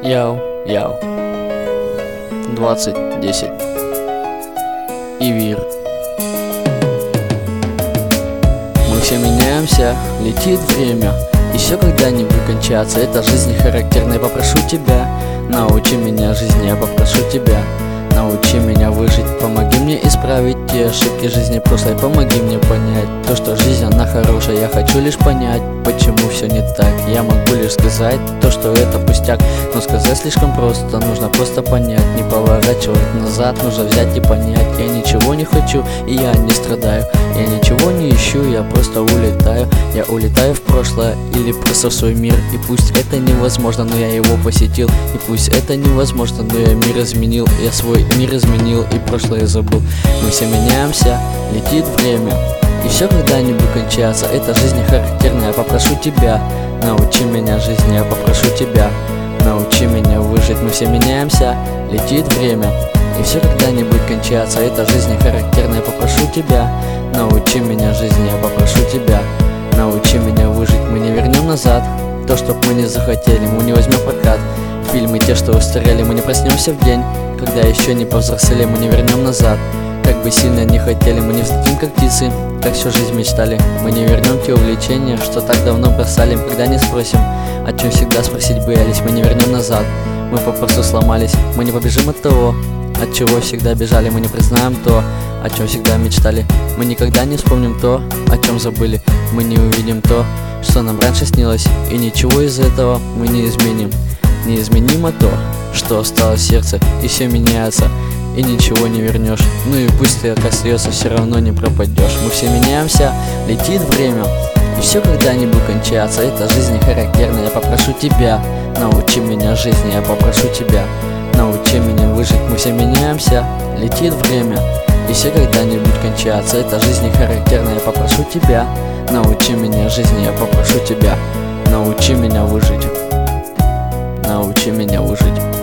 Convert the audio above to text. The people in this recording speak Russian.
Яу, яу. 2010. Ивир. Мы все меняемся, летит время. Еще когда-нибудь кончаться. Это жизнь характерная. Попрошу тебя, научи меня жизни. Я попрошу тебя, научи меня выжить. Помоги мне исправить те ошибки жизни прошлой. Помоги мне понять то, что жизнь она хорошая. Я хочу лишь понять, почему все не так. Я могу лишь сказать то, что это пустяк, но сказать слишком просто. Нужно просто понять, не поворачивать назад. Нужно взять и понять. Я ничего не хочу и я не страдаю. Я ничего не ищу, я просто улетаю. Я улетаю в прошлое или просто в свой мир. И пусть это невозможно, но я его посетил. И пусть это невозможно, но я мир изменил. Я свой мир изменил и прошлое забыл. Мы все меняемся, летит время. И все когда-нибудь кончается. Это жизнь характерная. Я попрошу тебя, научи меня жизни. Я попрошу тебя, научи меня выжить. Мы все меняемся, летит время. И все когда-нибудь кончается. Это жизнь характерная. Я попрошу тебя, научи меня жизни. Я попрошу тебя, научи меня выжить. Мы не вернем назад то, что мы не захотели. Мы не возьмем прокат фильмы те, что устарели. Мы не проснемся в день, когда еще не повзрослели. Мы не вернем назад, как бы сильно не хотели. Мы не взлетим как птицы, как всю жизнь мечтали. Мы не вернем те увлечения, что так давно бросали. Когда не спросим, о чем всегда спросить боялись. Мы не вернем назад, мы попросту сломались. Мы не побежим от того, от чего всегда бежали. Мы не признаем то, о чем всегда мечтали. Мы никогда не вспомним то, о чем забыли. Мы не увидим то, что нам раньше снилось. И ничего из этого мы не изменим. Неизменимо то, что осталось в сердце. И все меняется, и ничего не вернешь. Ну и пусть ты остается, все равно не пропадешь. Мы все меняемся, летит время. И все когда-нибудь кончается. Это жизнь характерная. Я попрошу тебя, научи меня жизни. Я попрошу тебя, научи меня выжить. Мы все меняемся, летит время. И все когда-нибудь кончается. Это жизнь характерная. Я попрошу тебя, научи меня жизни. Я попрошу тебя, научи меня выжить. Научи меня выжить.